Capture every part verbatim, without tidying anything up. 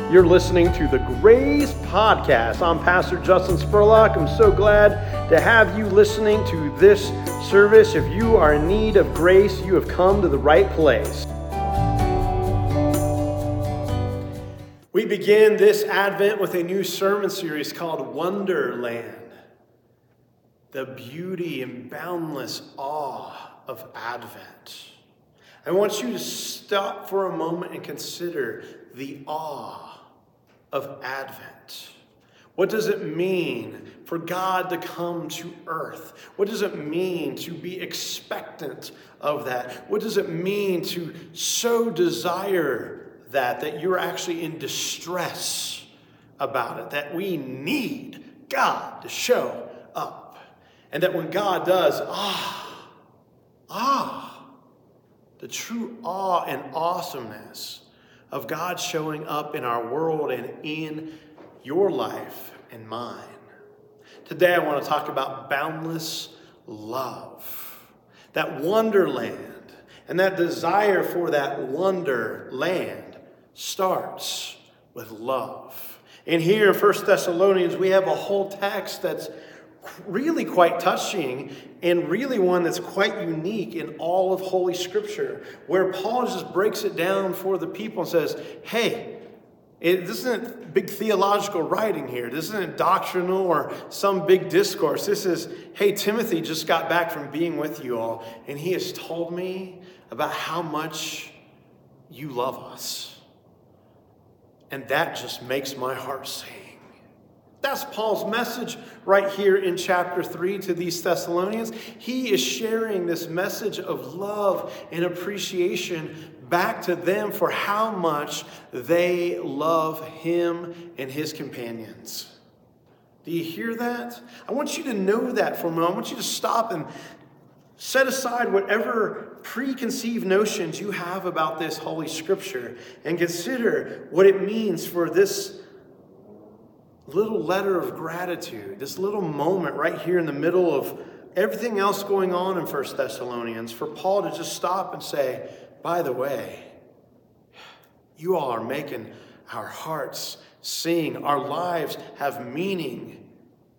You're listening to the Grace Podcast. I'm Pastor Justin Spurlock. I'm so glad to have you listening to this service. If you are in need of grace, you have come to the right place. We begin this Advent with a new sermon series called Wonderland. The beauty and boundless awe of Advent. I want you to stop for a moment and consider the awe of Advent. What does it mean for God to come to earth? What does it mean to be expectant of that? What does it mean to so desire that, that you're actually in distress about it, that we need God to show up? And that when God does, ah, ah, the true awe and awesomeness of God showing up in our world and in your life and mine. Today I want to talk about boundless love. That wonderland and that desire for that wonderland starts with love. And here in First Thessalonians we have a whole text that's really quite touching and really one that's quite unique in all of Holy Scripture, where Paul just breaks it down for the people and says, hey, it, this isn't big theological writing here. This isn't doctrinal or some big discourse. This is, hey, Timothy just got back from being with you all, and he has told me about how much you love us. And that just makes my heart sing. That's Paul's message right here in chapter three to these Thessalonians. He is sharing this message of love and appreciation back to them for how much they love him and his companions. Do you hear that? I want you to know that for a moment. I want you to stop and set aside whatever preconceived notions you have about this Holy Scripture and consider what it means for this little letter of gratitude, this little moment right here in the middle of everything else going on in First Thessalonians, for Paul to just stop and say, by the way, you all are making our hearts sing. Our lives have meaning.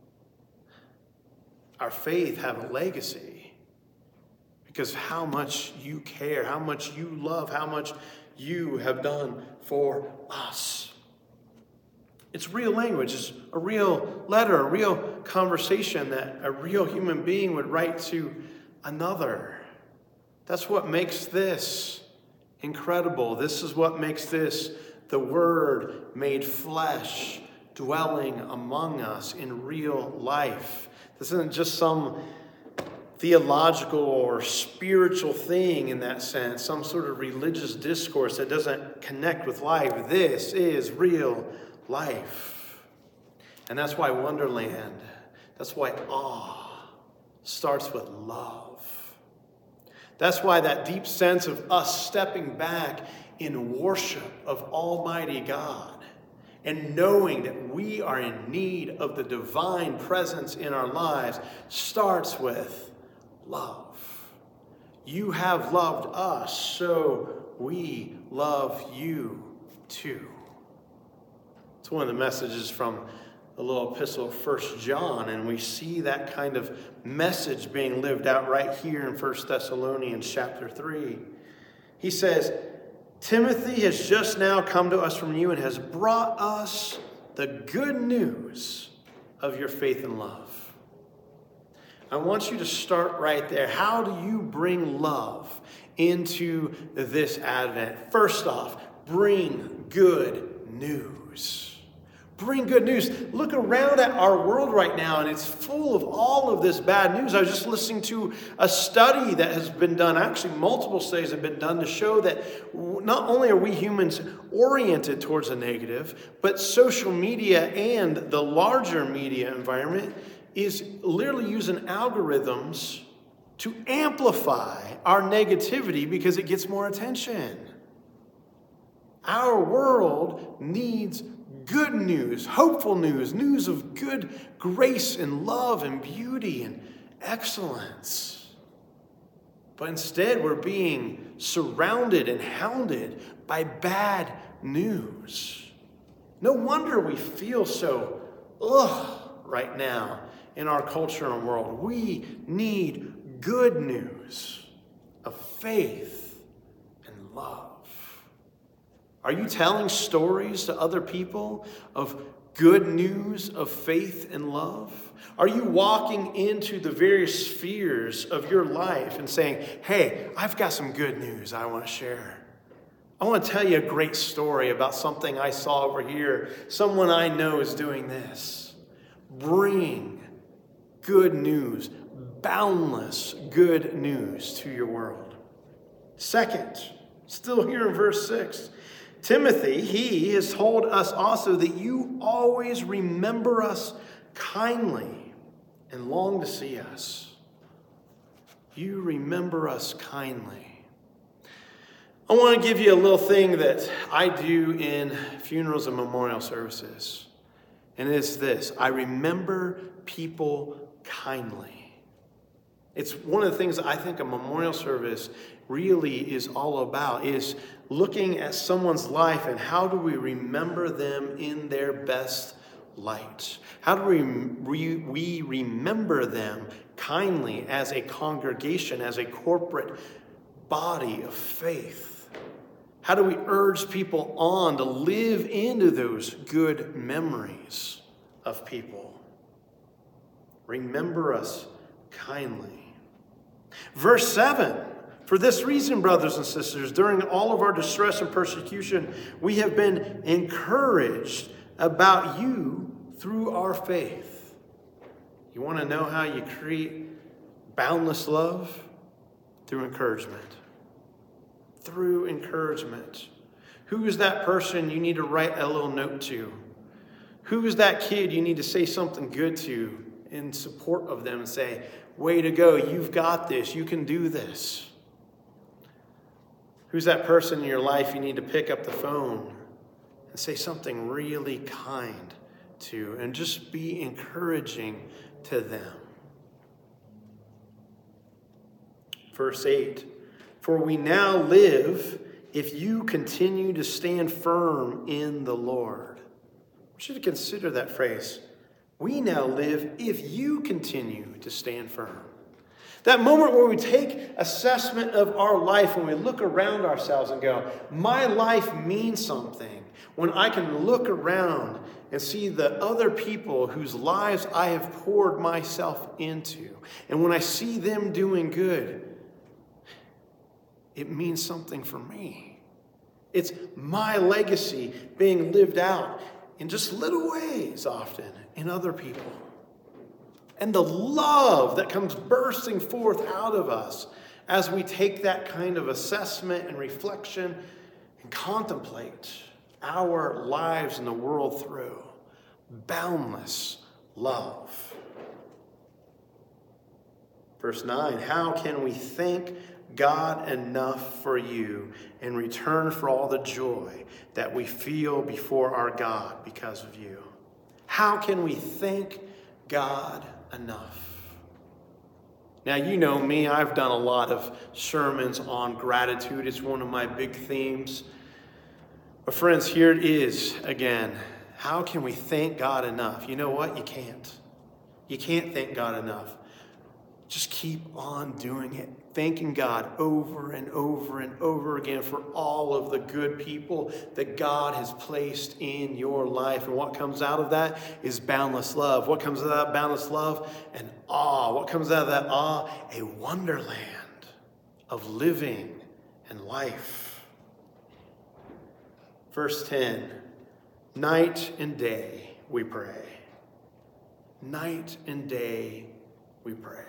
Our faith have a legacy because how much you care, how much you love, how much you have done for us. It's real language. It's a real letter, a real conversation that a real human being would write to another. That's what makes this incredible. This is what makes this the Word made flesh, dwelling among us in real life. This isn't just some theological or spiritual thing in that sense, some sort of religious discourse that doesn't connect with life. This is real life. And that's why Wonderland, that's why awe starts with love. That's why that deep sense of us stepping back in worship of Almighty God and knowing that we are in need of the divine presence in our lives starts with love. You have loved us, so we love you too. It's one of the messages from the little epistle of First John, and we see that kind of message being lived out right here in First Thessalonians chapter three. He says, Timothy has just now come to us from you and has brought us the good news of your faith and love. I want you to start right there. How do you bring love into this Advent? First off, bring good news. Bring good news. Look around at our world right now, and it's full of all of this bad news. I was just listening to a study that has been done, actually multiple studies have been done to show that not only are we humans oriented towards the negative, but social media and the larger media environment is literally using algorithms to amplify our negativity because it gets more attention. Our world needs good news, hopeful news, news of good grace and love and beauty and excellence. But instead, we're being surrounded and hounded by bad news. No wonder we feel so ugh right now in our culture and world. We need good news of faith and love. Are you telling stories to other people of good news of faith and love? Are you walking into the various spheres of your life and saying, hey, I've got some good news I want to share. I want to tell you a great story about something I saw over here. Someone I know is doing this. Bring good news, boundless good news to your world. Second, still here in verse six, Timothy, he has told us also that you always remember us kindly and long to see us. You remember us kindly. I want to give you a little thing that I do in funerals and memorial services. And it's this: I remember people kindly. It's one of the things that I think a memorial service really is all about, is looking at someone's life and how do we remember them in their best light? How do we, we, we remember them kindly as a congregation, as a corporate body of faith? How do we urge people on to live into those good memories of people? Remember us kindly. Verse seven, for this reason, brothers and sisters, during all of our distress and persecution, we have been encouraged about you through our faith. You want to know how you create boundless love? Through encouragement. Through encouragement. Who is that person you need to write a little note to? Who is that kid you need to say something good to in support of them and say, way to go, you've got this, you can do this? Who's that person in your life you need to pick up the phone and say something really kind to and just be encouraging to them? Verse eight, for we now live if you continue to stand firm in the Lord. We should consider that phrase. We now live if you continue to stand firm. That moment where we take assessment of our life, when we look around ourselves and go, my life means something. When I can look around and see the other people whose lives I have poured myself into. And when I see them doing good, it means something for me. It's my legacy being lived out in just little ways often in other people. And the love that comes bursting forth out of us as we take that kind of assessment and reflection and contemplate our lives in the world through. Boundless love. Verse nine, how can we thank God enough for you in return for all the joy that we feel before our God because of you? How can we thank God enough? Now, you know me, I've done a lot of sermons on gratitude. It's one of my big themes. But friends, here it is again. How can we thank God enough? You know what? You can't. You can't thank God enough. Just keep on doing it. Thanking God over and over and over again for all of the good people that God has placed in your life. And what comes out of that is boundless love. What comes out of that boundless love? An awe. What comes out of that awe? A wonderland of living and life. Verse ten, night and day we pray. Night and day we pray.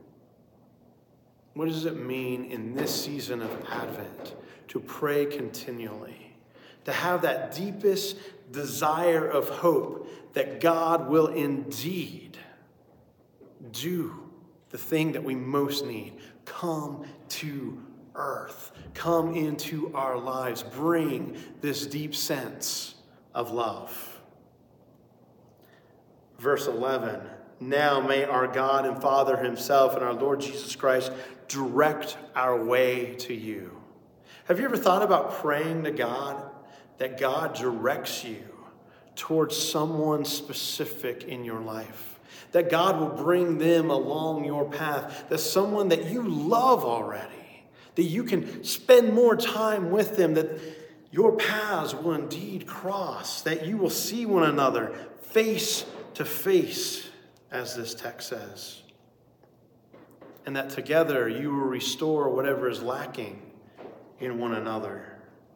What does it mean in this season of Advent to pray continually? To have that deepest desire of hope that God will indeed do the thing that we most need. Come to earth. Come into our lives. Bring this deep sense of love. Verse eleven. Now may our God and Father himself and our Lord Jesus Christ direct our way to you. Have you ever thought about praying to God that God directs you towards someone specific in your life. That God will bring them along your path. That someone that you love already, that you can spend more time with them, that your paths will indeed cross, that you will see one another face to face, as this text says. And that together you will restore whatever is lacking in one another.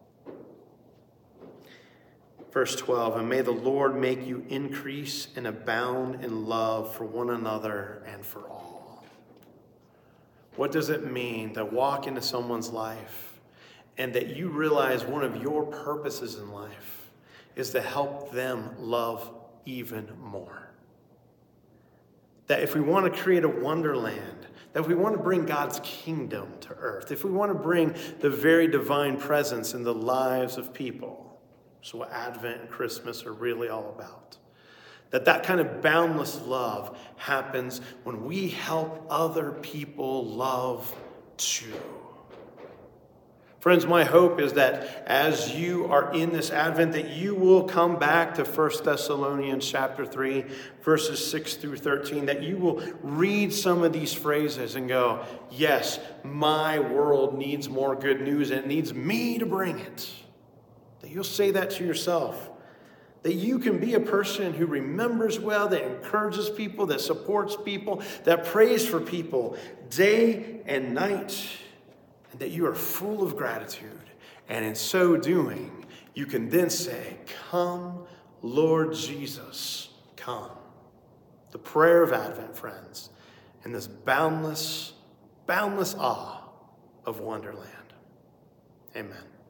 Verse twelve, and may the Lord make you increase and abound in love for one another and for all. What does it mean to walk into someone's life and that you realize one of your purposes in life is to help them love even more? That if we want to create a wonderland, that if we want to bring God's kingdom to earth, if we want to bring the very divine presence in the lives of people, so what Advent and Christmas are really all about. That that kind of boundless love happens when we help other people love too. Friends, my hope is that as you are in this Advent, that you will come back to First Thessalonians chapter three, verses six through thirteen, that you will read some of these phrases and go, yes, my world needs more good news and it needs me to bring it. That you'll say that to yourself. That you can be a person who remembers well, that encourages people, that supports people, that prays for people day and night. And that you are full of gratitude. And in so doing, you can then say, come, Lord Jesus, come. The prayer of Advent, friends, in this boundless, boundless awe of wonderland. Amen.